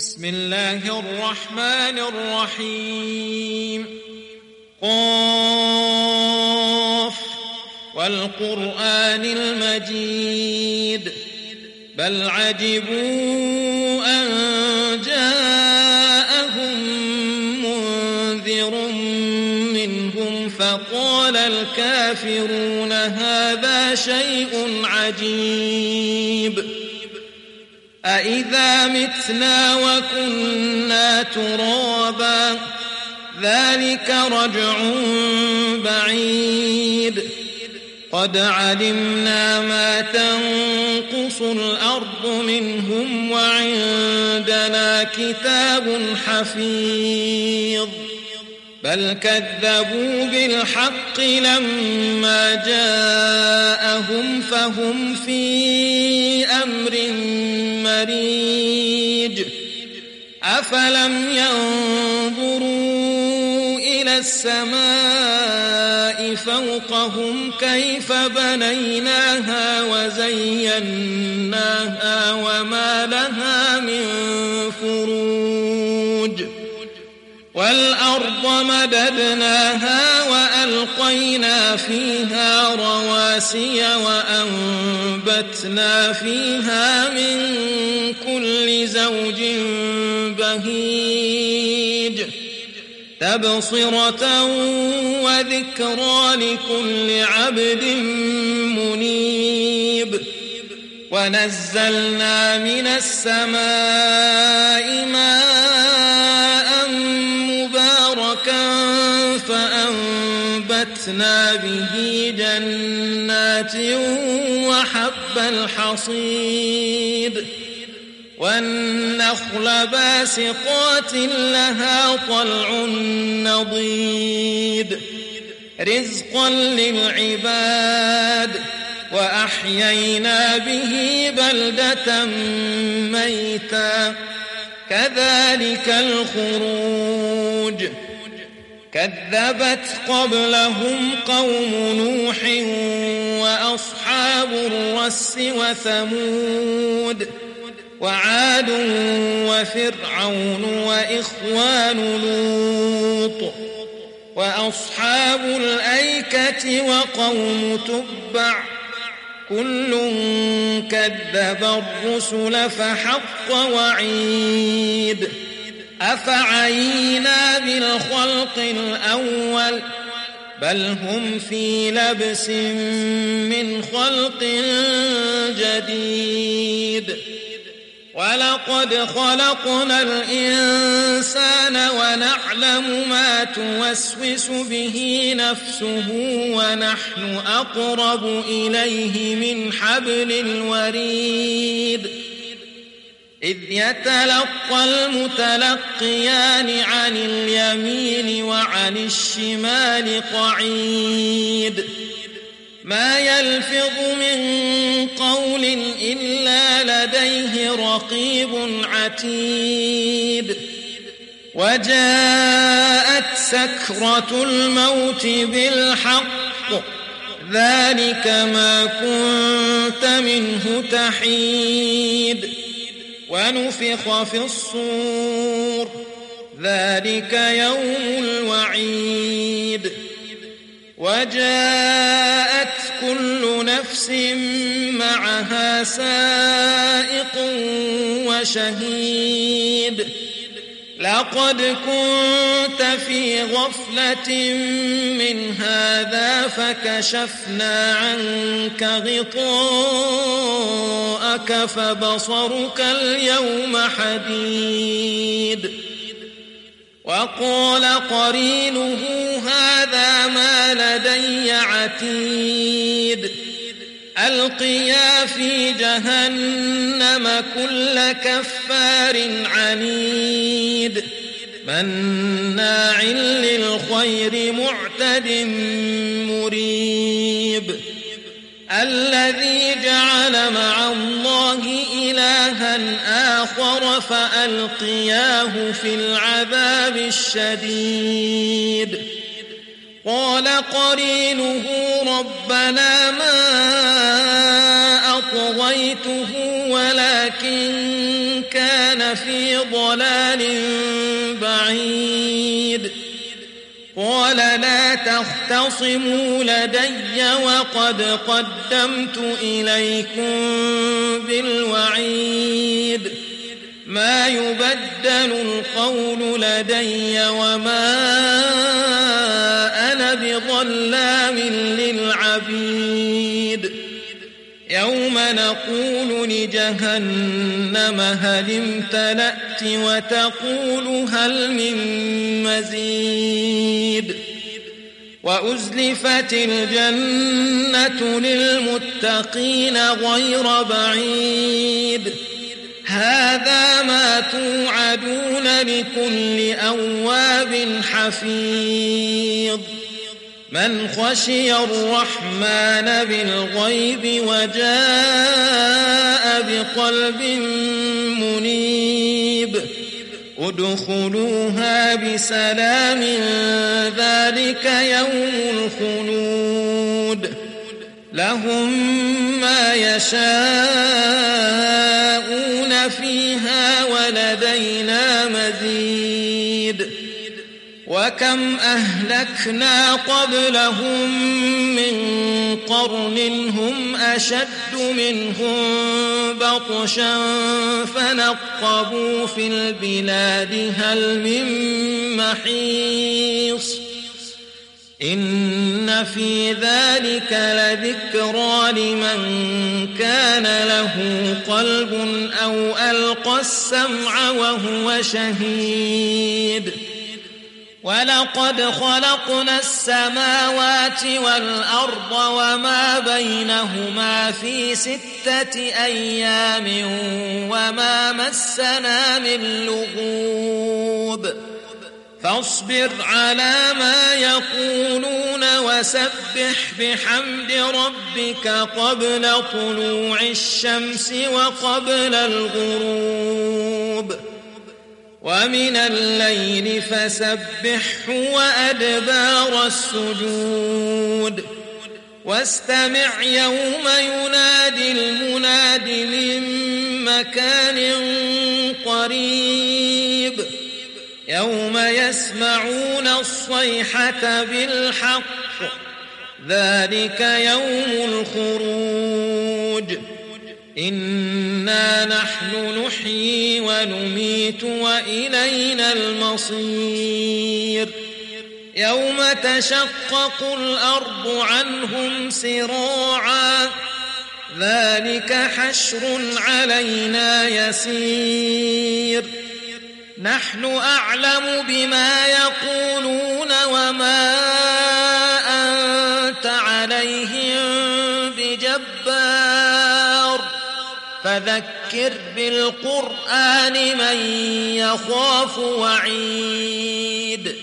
بسم الله الرحمن الرحيم قاف والقرآن المجيد بل عجبوا أن جاءهم منذر منهم فقال الكافرون هذا شيء عجيب أإذا متنا وكنا ترابا ذلك رجع بعيد قد علمنا ما تنقص الأرض منهم وعندنا كتاب حفيظ بل كذبوا بالحق لما جاءهم فهم في أمر مريج أفلم ينظروا إلى السماء فوقهم كيف بنيناها وزيناها وما لها من فروج والأرض مددناها وألقينا فيها رواسي وأنبتنا فيها من كل زوج بهيج تبصرة وذكرى لكل عبد منيب ونزلنا من السماء ماء مباركا فأنبتنا به جنات وحب الحصيد والنخل باسقات لها طلع نضيد رزقا للعباد وأحيينا به بلدة ميتا كذلك الخروج كذبت قبلهم قوم نوح وأصحاب الرس وثمود وعاد وفرعون وإخوان لوط وأصحاب الأيكة وقوم تبع كل كذب الرسل فحق وعيد أفعينا بالخلق الأول بل هم في لبس من خلق جديد ولقد خلقنا الإنسان ونعلم ما توسوس به نفسه ونحن أقرب إليه من حبل الوريد إذ يتلقى المتلقيان عن اليمين وعن الشمال قعيد ما يلفظ من قول إلا لديه رقيب عتيد وجاءت سكرة الموت بالحق ذلك ما كنت منه تحيد ونفخ في الصور ذلك يوم الوعيد وجاءت كل نفس معها سائق وشهيد لقد كنت في غفلة من هذا فكشفنا عنك غطاءك فبصرك اليوم حديد وقال قرينه هذا ما لدي عتيد ألقيا في جهنم كل كفار عنيد مناع للخير معتد مريب الذي جعل مع الله إلها آخر فألقياه في العذاب الشديد قال قرينه ربنا ما طغيته ولكن كان في ضلال بعيد قال لا تختصموا لدي وقد قدمت إليكم بالوعيد ما يبدل القول لدي وما أنا بظلام للعبيد يوم نقول لجهنم هل امتلأت وتقول هل من مزيد وأزلفت الجنة للمتقين غير بعيد هذا ما توعدون لكل أواب حفيظ من خشي الرحمن بالغيب وجاء بقلب منيب ادخلوها بسلام ذلك يوم الخلود لهم ما يشاءون فيها ولدينا مزيد وكم أهلكنا قبلهم من قرن هم أشد منهم بطشا فنقبوا في البلاد هل من محيص إن في ذلك لذكرى لمن كان له قلب أو ألقى السمع وهو شهيد ولقد خلقنا السماوات والأرض وما بينهما في 6 أيام وما مسنا من لغوب فاصبر على ما يقولون وسبح بحمد ربك قبل طلوع الشمس وقبل الغروب ومن الليل فسبحه وأدبار السجود واستمع يوم ينادي المناد من مكان قريب يوم يسمعون الصيحة بالحق ذلك يوم الخروج إنا نحن نحيي ونميت وإلينا المصير يوم تشقق الأرض عنهم سراعا ذلك حشر علينا يسير نحن أعلم بما يقولون وما أنت عليهم بجبار فذكر بالقرآن من يخاف وعيد